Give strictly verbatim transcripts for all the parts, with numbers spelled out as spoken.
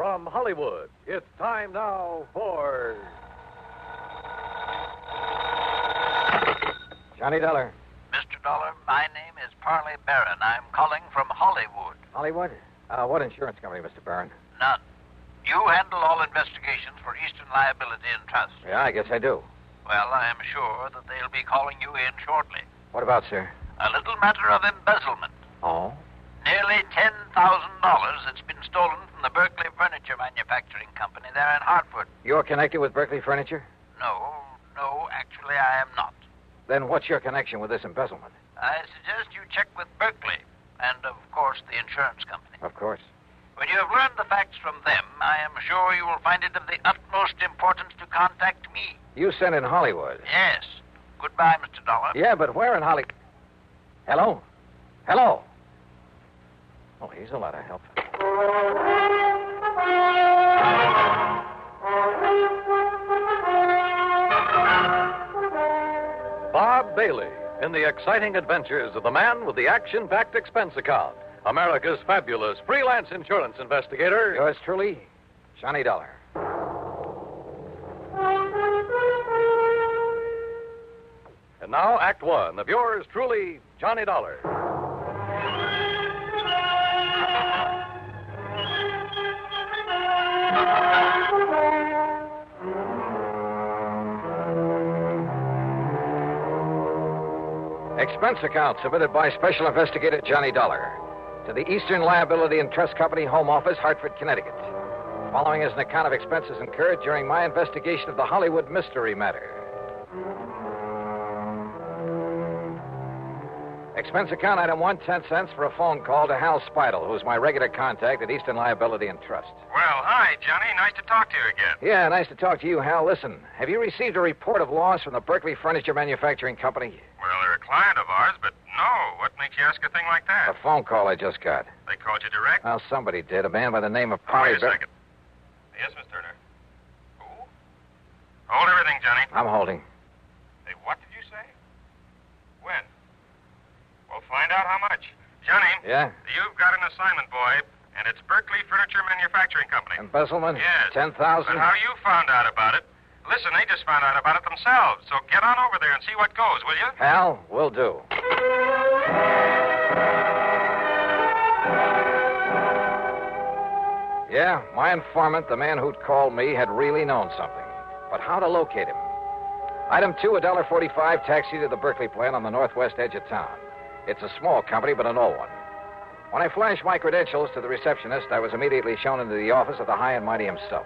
from Hollywood, it's time now for... Johnny Dollar. Mister Dollar, my name is Parley Barron. I'm calling from Hollywood. Hollywood? Uh, what insurance company, Mister Barron? None. You handle all investigations for Eastern Liability and Trust. Yeah, I guess I do. Well, I am sure that they'll be calling you in shortly. What about, sir? A little matter of embezzlement. Oh? Nearly ten thousand dollars that's been stolen from the Berkeley Furniture Manufacturing Company there in Hartford. You're connected with Berkeley Furniture? No, no, actually I am not. Then what's your connection with this embezzlement? I suggest you check with Berkeley and, of course, the insurance company. Of course. When you have learned the facts from them, I am sure you will find it of the utmost importance to contact me. You sent in Hollywood? Yes. Goodbye, Mister Dollar. Yeah, but where in Hollywood? Hello? Hello? Oh, he's a lot of help. Bob Bailey in the exciting adventures of the man with the action-packed expense account, America's fabulous freelance insurance investigator. Yours truly, Johnny Dollar. And now, Act One of yours truly, Johnny Dollar. Expense account submitted by Special Investigator Johnny Dollar to the Eastern Liability and Trust Company, Home Office, Hartford, Connecticut. Following is an account of expenses incurred during my investigation of the Hollywood mystery matter. Expense account item one, ten cents for a phone call to Hal Speidel, who's my regular contact at Eastern Liability and Trust. Well, hi, Johnny. Nice to talk to you again. Yeah, nice to talk to you, Hal. Listen, have you received a report of loss from the Berkeley Furniture Manufacturing Company? Well, they're a client of ours, but no. What makes you ask a thing like that? A phone call I just got. They called you direct? Well, somebody did. A man by the name of Oh, Polly wait a Bar- second. Yes, Miss Turner. Who? Hold everything, Johnny. I'm holding. Hey, what did you say? When? We'll find out how much. Johnny. Yeah? You've got an assignment, boy, and it's Berkeley Furniture Manufacturing Company. Embezzlement? Yes. Ten thousand? But how you found out about it? Listen, they just found out about it themselves, so get on over there and see what goes, will you? Hal, will do. Yeah, my informant, the man who'd called me, had really known something. But how to locate him? Item two, a dollar forty-five taxi to the Berkeley plant on the northwest edge of town. It's a small company, but an old one. When I flashed my credentials to the receptionist, I was immediately shown into the office of the high and mighty himself.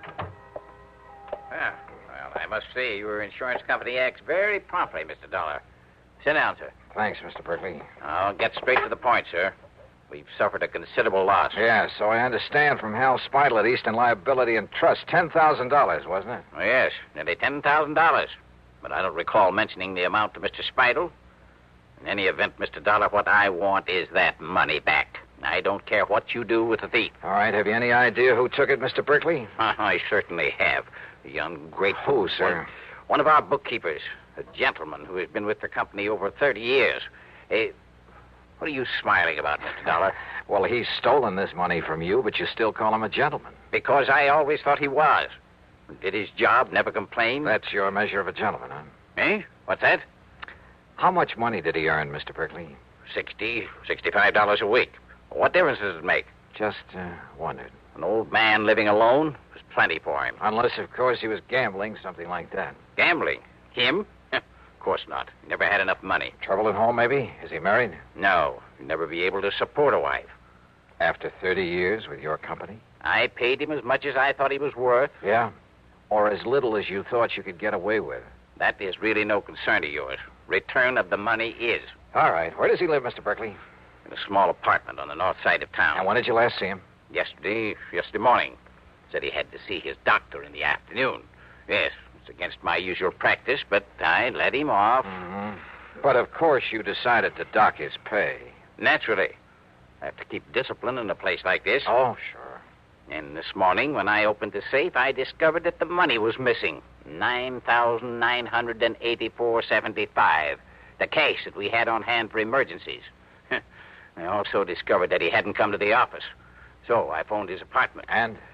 Yeah, well, I must say your insurance company acts very promptly, Mister Dollar. Sit down, sir. Thanks, Mister Berkeley. I'll get straight to the point, sir. We've suffered a considerable loss. Yeah, so I understand from Hal Speidel at Eastern Liability and Trust. ten thousand dollars, wasn't it? Oh, yes, nearly ten thousand dollars. But I don't recall mentioning the amount to Mister Speidel. In any event, Mister Dollar, what I want is that money back. I don't care what you do with the thief. All right, have you any idea who took it, Mister Berkeley? I certainly have. The ungrateful... Who, sir? One, one of our bookkeepers, a gentleman who has been with the company over thirty years. Eh, what are you smiling about, Mister Dollar? Well, he's stolen this money from you, but you still call him a gentleman. Because I always thought he was. Did his job, never complained. That's your measure of a gentleman, huh? Eh? What's that? How much money did he earn, Mister Berkeley? Sixty, sixty-five dollars a week. What difference does it make? Just uh, wondered. An old man living alone was plenty for him. Unless, of course, he was gambling, something like that. Gambling? Him? Of course not. He never had enough money. Trouble at home, maybe? Is he married? No. He'd never be able to support a wife. After thirty years with your company? I paid him as much as I thought he was worth. Yeah? Or as little as you thought you could get away with? That is really no concern of yours. Return of the money is. All right. Where does he live, Mister Berkeley? In a small apartment on the north side of town. And when did you last see him? Yesterday, yesterday morning. Said he had to see his doctor in the afternoon. Yes, it's against my usual practice, but I let him off. Mm-hmm. But, of course, you decided to dock his pay. Naturally. I have to keep discipline in a place like this. Oh, sure. And this morning, when I opened the safe, I discovered that the money was missing. nine thousand nine hundred eighty-four dollars and seventy-five cents. The cash that we had on hand for emergencies. I also discovered that he hadn't come to the office. So I phoned his apartment. And?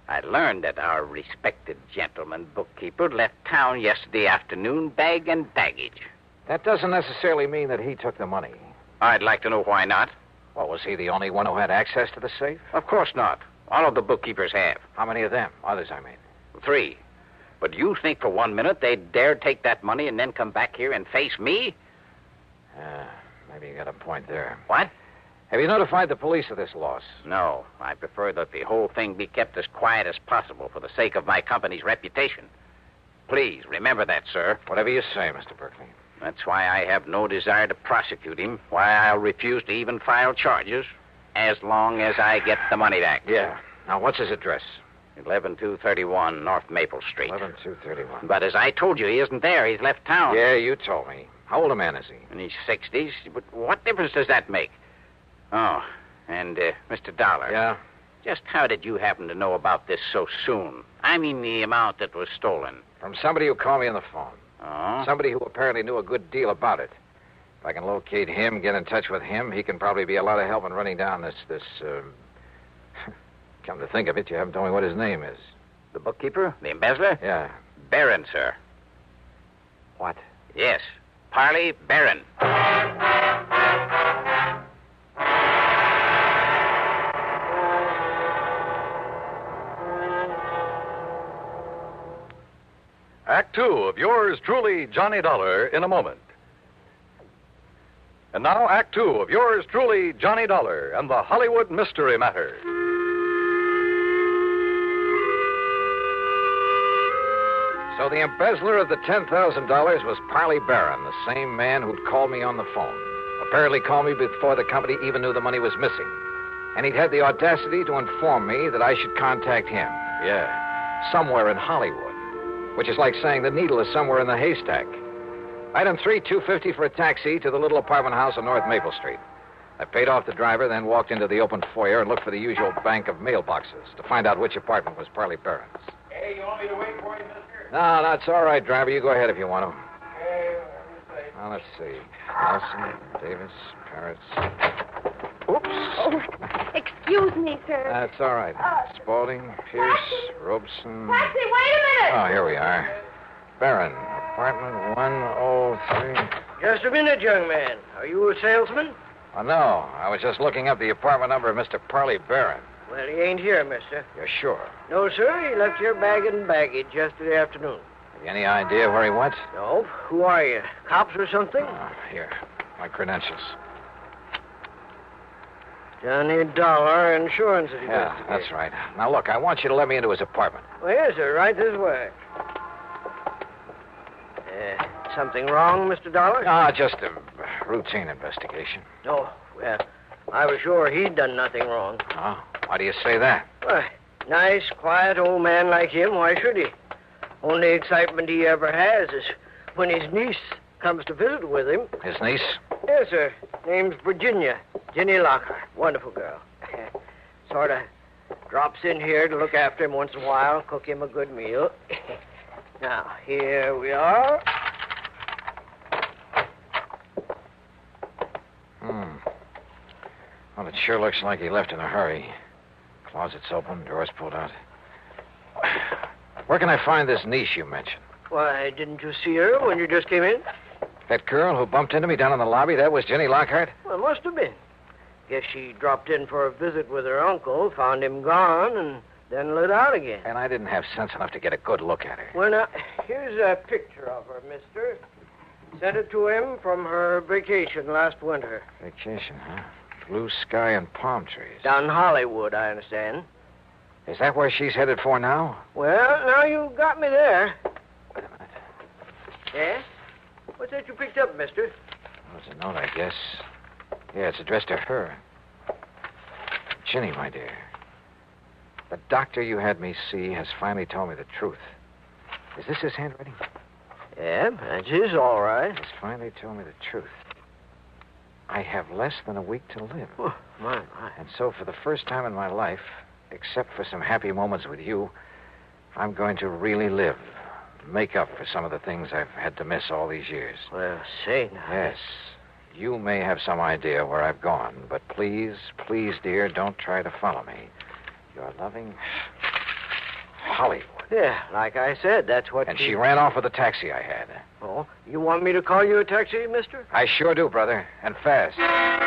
I learned that our respected gentleman bookkeeper left town yesterday afternoon, bag and baggage. That doesn't necessarily mean that he took the money. I'd like to know why not. Well, was he the only one who had access to the safe? Of course not. All of the bookkeepers have. How many of them? Others, I mean. Three. But you think for one minute they'd dare take that money and then come back here and face me? Yeah, maybe you got a point there. What? Have you notified the police of this loss? No. I prefer that the whole thing be kept as quiet as possible for the sake of my company's reputation. Please, remember that, sir. Whatever you say, Mister Berkeley. That's why I have no desire to prosecute him, why I'll refuse to even file charges, as long as I get the money back. Yeah. Now, what's his address? eleven two thirty-one North Maple Street. eleven two thirty-one. But as I told you, he isn't there. He's left town. Yeah, you told me. How old a man is he? In his sixties. But what difference does that make? Oh, and uh, Mister Dollar. Yeah? Just how did you happen to know about this so soon? I mean the amount that was stolen. From somebody who called me on the phone. Oh? Somebody who apparently knew a good deal about it. If I can locate him, get in touch with him, he can probably be a lot of help in running down this, this, uh... Come to think of it, you haven't told me what his name is. The bookkeeper? The embezzler? Yeah. Barron, sir. What? Yes. Parley Barron. Act two of yours truly, Johnny Dollar, in a moment. And now, Act two of yours truly, Johnny Dollar, and the Hollywood Mystery Matter. So the embezzler of the ten thousand dollars was Parley Barron, the same man who'd called me on the phone. Apparently called me before the company even knew the money was missing. And he'd had the audacity to inform me that I should contact him. Yeah, somewhere in Hollywood. Which is like saying the needle is somewhere in the haystack. Item three, two fifty for a taxi to the little apartment house on North Maple Street. I paid off the driver, then walked into the open foyer and looked for the usual bank of mailboxes to find out which apartment was Parley Barron's. Hey, you want me to wait for you, mister? No, no, it's all right, driver. You go ahead if you want to. Hey, let me see. Now, let's see. Nelson, Davis, Parrots. Oops. Oh, excuse me, sir. That's all right. Spaulding, Pierce, Robeson. Taxi, wait a minute. Oh, here we are. Barron, apartment one oh three. Just a minute, young man. Are you a salesman? Oh, no. I was just looking up the apartment number of Mister Parley Barron. Well, he ain't here, mister. You're sure? No, sir. He left here bag and baggage yesterday afternoon. Have you any idea where he went? No. Who are you? Cops or something? Oh, here. My credentials. Johnny Dollar, insurance Yeah, investigator. that's right. Now, look, I want you to let me into his apartment. Well, yes, sir. Right this way. Uh, something wrong, Mister Dollar? Ah, just a routine investigation. No. Well, I was sure he'd done nothing wrong. Oh, why do you say that? Why, nice, quiet old man like him, why should he? Only excitement he ever has is when his niece comes to visit with him. His niece? Yes, sir. Name's Virginia. Jenny Lockhart. Wonderful girl. Sort of drops in here to look after him once in a while, cook him a good meal. Now, here we are. Hmm. Well, it sure looks like he left in a hurry. Closet's open, doors pulled out. Where can I find this niece you mentioned? Why, didn't you see her when you just came in? That girl who bumped into me down in the lobby, that was Jenny Lockhart? Well, must have been. Guess she dropped in for a visit with her uncle, found him gone, and then lit out again. And I didn't have sense enough to get a good look at her. Well, now, here's a picture of her, mister. Sent it to him from her vacation last winter. Vacation, huh? Blue sky and palm trees. Down in Hollywood, I understand. Is that where she's headed for now? Well, now you got me there. Wait a minute. Yes? What's that you picked up, mister? Well, it's a note, I guess. Yeah, it's addressed to her. Ginny, my dear. The doctor you had me see has finally told me the truth. Is this his handwriting? Yeah, that's his, all right. He's finally told me the truth. I have less than a week to live. Oh, my, my. And so, for the first time in my life, except for some happy moments with you, I'm going to really live. Make up for some of the things I've had to miss all these years. Well, say now. Yes. You may have some idea where I've gone, but please, please, dear, don't try to follow me. Your loving... Hollywood. Yeah, like I said, that's what And she ran off with the taxi I had. Oh, you want me to call you a taxi, mister? I sure do, brother. And fast.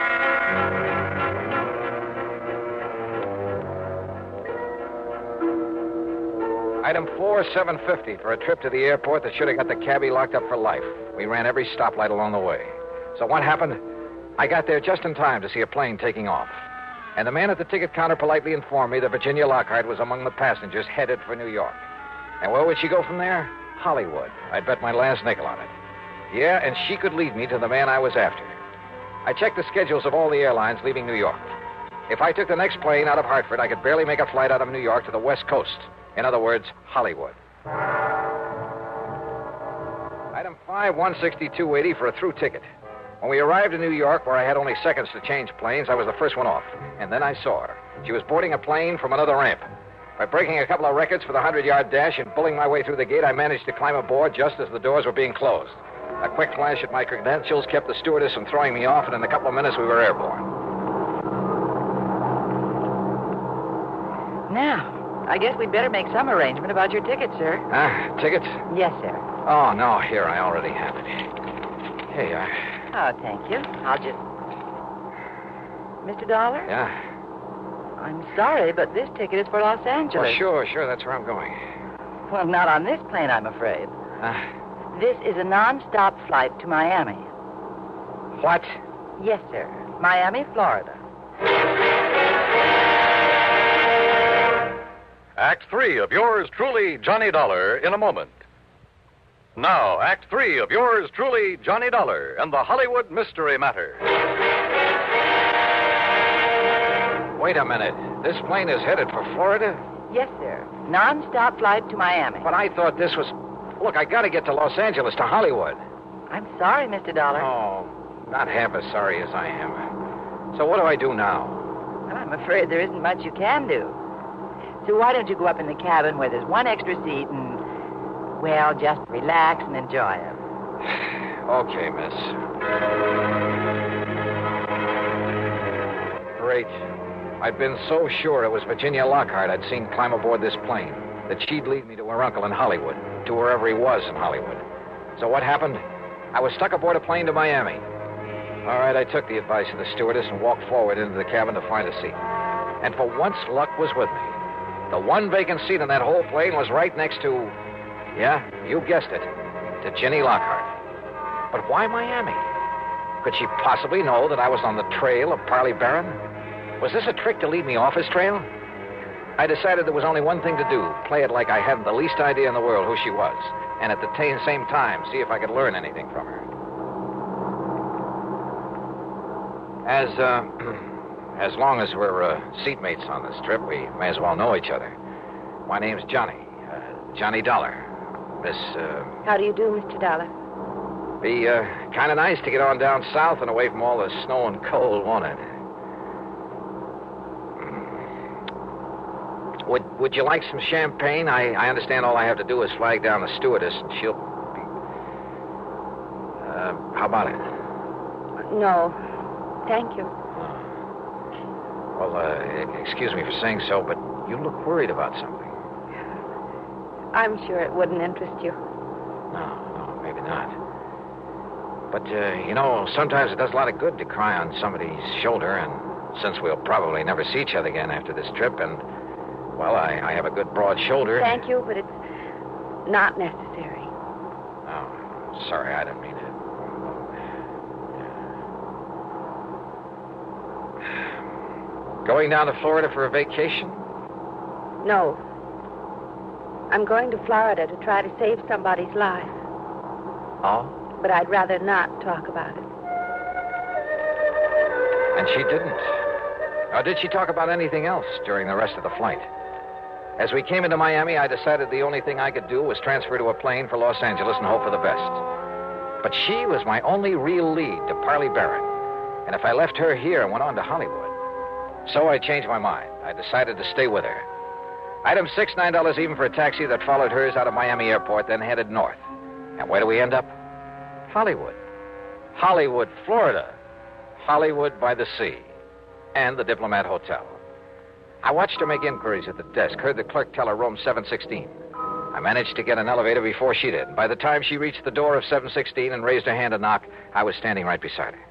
Item four, seven fifty for a trip to the airport that should have got the cabbie locked up for life. We ran every stoplight along the way. So what happened? I got there just in time to see a plane taking off. And the man at the ticket counter politely informed me that Virginia Lockhart was among the passengers headed for New York. And where would she go from there? Hollywood. I'd bet my last nickel on it. Yeah, and she could lead me to the man I was after. I checked the schedules of all the airlines leaving New York. If I took the next plane out of Hartford, I could barely make a flight out of New York to the West Coast. In other words, Hollywood. Item five, one sixty-two eighty for a through ticket. When we arrived in New York, where I had only seconds to change planes, I was the first one off. And then I saw her. She was boarding a plane from another ramp. By breaking a couple of records for the hundred-yard dash and pulling my way through the gate, I managed to climb aboard just as the doors were being closed. A quick flash at my credentials kept the stewardess from throwing me off, and in a couple of minutes we were airborne. Now, I guess we'd better make some arrangement about your ticket, sir. Ah, tickets? Yes, sir. Oh, no, here, I already have it. Here you are. Oh, thank you. I'll just... Mister Dollar? Yeah? I'm sorry, but this ticket is for Los Angeles. Well, sure, sure, that's where I'm going. Well, not on this plane, I'm afraid. Ah. This is a non-stop flight to Miami. What? Yes, sir. Miami, Florida. Act three of yours truly, Johnny Dollar, in a moment. Now, Act three of yours truly, Johnny Dollar, and the Hollywood Mystery Matter. Wait a minute. This plane is headed for Florida? Yes, sir. Non-stop flight to Miami. But I thought this was... Look, I gotta get to Los Angeles, to Hollywood. I'm sorry, Mister Dollar. Oh, not half as sorry as I am. So what do I do now? Well, I'm afraid there isn't much you can do. So why don't you go up in the cabin where there's one extra seat and, well, just relax and enjoy it. Okay, miss. Great. I'd been so sure it was Virginia Lockhart I'd seen climb aboard this plane, that she'd lead me to her uncle in Hollywood, to wherever he was in Hollywood. So what happened? I was stuck aboard a plane to Miami. All right, I took the advice of the stewardess and walked forward into the cabin to find a seat. And for once, luck was with me. The one vacant seat in that whole plane was right next to, yeah, you guessed it, to Ginny Lockhart. But why Miami? Could she possibly know that I was on the trail of Parley Barron? Was this a trick to lead me off his trail? I decided there was only one thing to do, play it like I hadn't the least idea in the world who she was, and at the t- same time, see if I could learn anything from her. As, uh, as long as we're uh, seatmates on this trip, we may as well know each other. My name's Johnny, uh, Johnny Dollar. Miss, uh... How do you do, Mister Dollar? Be, uh, kind of nice to get on down south and away from all the snow and cold, won't it? Would Would you like some champagne? I, I understand all I have to do is flag down the stewardess, and she'll be... Uh, how about it? No. Thank you. Well, uh, excuse me for saying so, but you look worried about something. I'm sure it wouldn't interest you. No, no, maybe not. But, uh, you know, sometimes it does a lot of good to cry on somebody's shoulder, and since we'll probably never see each other again after this trip, and... Well, I, I have a good broad shoulder. Thank you, but it's not necessary. Oh, sorry, I didn't mean to. Going down to Florida for a vacation? No. I'm going to Florida to try to save somebody's life. Oh? But I'd rather not talk about it. And she didn't. Or did she talk about anything else during the rest of the flight? As we came into Miami, I decided the only thing I could do was transfer to a plane for Los Angeles and hope for the best. But she was my only real lead to Parley Barron. And if I left her here and went on to Hollywood... So I changed my mind. I decided to stay with her. Item six, nine dollars even for a taxi that followed hers out of Miami Airport, then headed north. And where do we end up? Hollywood. Hollywood, Florida. Hollywood by the sea. And the Diplomat Hotel. I watched her make inquiries at the desk, heard the clerk tell her room seven sixteen. I managed to get an elevator before she did. By the time she reached the door of seven sixteen and raised her hand to knock, I was standing right beside her.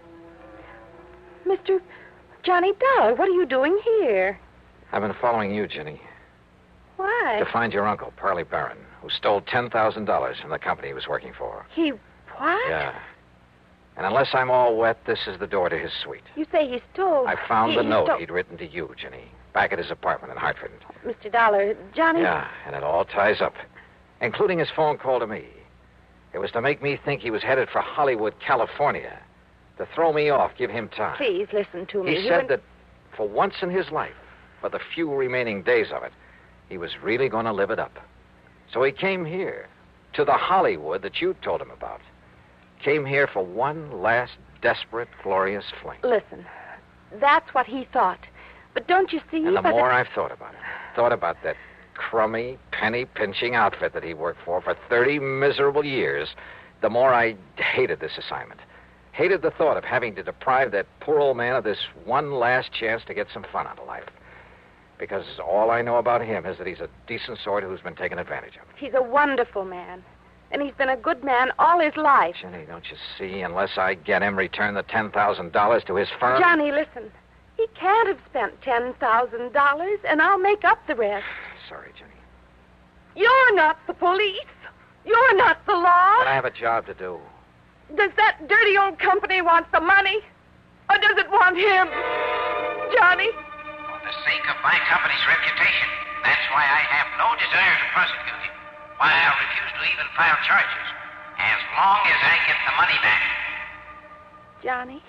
Mister Johnny Dollar, what are you doing here? I've been following you, Ginny, Why? to find your uncle, Parley Barron, who stole ten thousand dollars from the company he was working for. He what? Yeah. And unless I'm all wet, this is the door to his suite. You say he stole... I found he, the he note stole... he'd written to you, Ginny, back at his apartment in Hartford. Mister Dollar, Johnny... Yeah, and it all ties up, including his phone call to me. It was to make me think he was headed for Hollywood, California, to throw me off, give him time. Please listen to me. He You said and- that for once in his life, for the few remaining days of it, he was really going to live it up. So he came here, to the Hollywood that you told him about. Came here for one last desperate, glorious fling. Listen, that's what he thought. But don't you see... And the by more I've thought about it, thought about that crummy, penny-pinching outfit that he worked for for thirty miserable years, the more I hated this assignment. Hated the thought of having to deprive that poor old man of this one last chance to get some fun out of life. Because all I know about him is that he's a decent sort who's been taken advantage of. He's a wonderful man. And he's been a good man all his life. Jenny, don't you see? Unless I get him return the ten thousand dollars to his firm... Johnny, listen. He can't have spent ten thousand dollars, and I'll make up the rest. Sorry, Jenny. You're not the police. You're not the law. But I have a job to do. Does that dirty old company want the money? Or does it want him? Johnny? For the sake of my company's reputation, that's why I have no desire to prosecute him. Why I'll refuse to even file charges, as long as I get the money back. Johnny,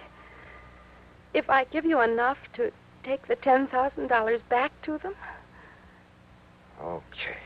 if I give you enough to take the ten thousand dollars back to them... Okay.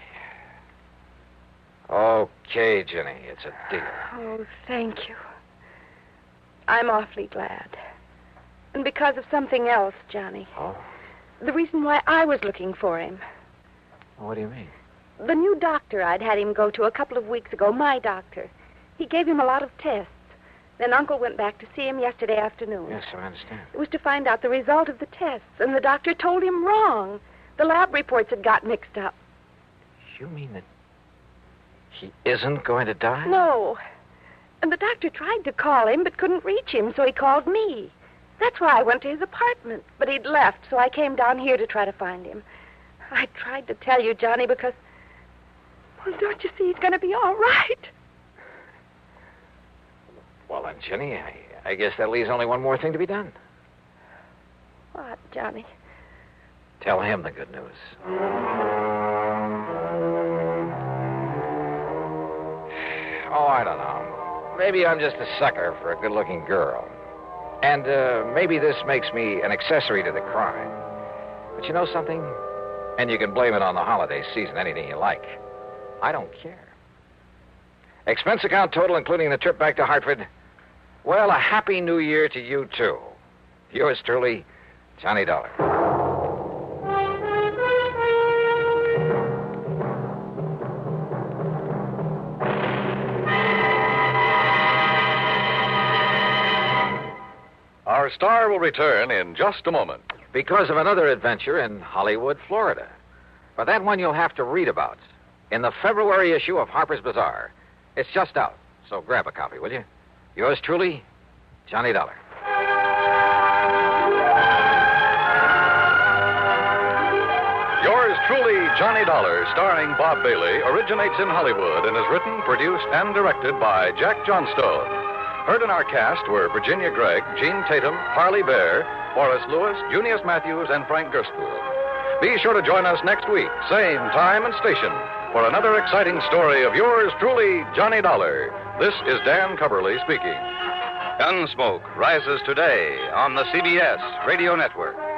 Okay, Jenny, it's a deal. Oh, thank you. I'm awfully glad. And because of something else, Johnny. Oh? The reason why I was looking for him. What do you mean? The new doctor I'd had him go to a couple of weeks ago, my doctor. He gave him a lot of tests. Then Uncle went back to see him yesterday afternoon. Yes, I understand. It was to find out the result of the tests, and the doctor told him wrong. The lab reports had got mixed up. You mean that he isn't going to die? No. And the doctor tried to call him, but couldn't reach him, so he called me. That's why I went to his apartment. But he'd left, so I came down here to try to find him. I tried to tell you, Johnny, because... Well, don't you see he's going to be all right? Well, then, Jenny, I, I guess that leaves only one more thing to be done. What, Johnny? Tell him the good news. Oh, I don't know. Maybe I'm just a sucker for a good-looking girl. And uh, maybe this makes me an accessory to the crime. But you know something? And you can blame it on the holiday season, anything you like. I don't care. Expense account total, including the trip back to Hartford. Well, a happy new year to you, too. Yours truly, Johnny Dollar. Our star will return in just a moment. Because of another adventure in Hollywood, Florida. But that one you'll have to read about in the February issue of Harper's Bazaar. It's just out, so grab a copy, will you? Yours truly, Johnny Dollar. Yours truly, Johnny Dollar, starring Bob Bailey, originates in Hollywood and is written, produced, and directed by Jack Johnstone. Heard in our cast were Virginia Gregg, Gene Tatum, Harley Bear, Forrest Lewis, Junius Matthews, and Frank Gerspool. Be sure to join us next week, same time and station, for another exciting story of yours truly, Johnny Dollar. This is Dan Coverly speaking. Gunsmoke rises today on the C B S Radio Network.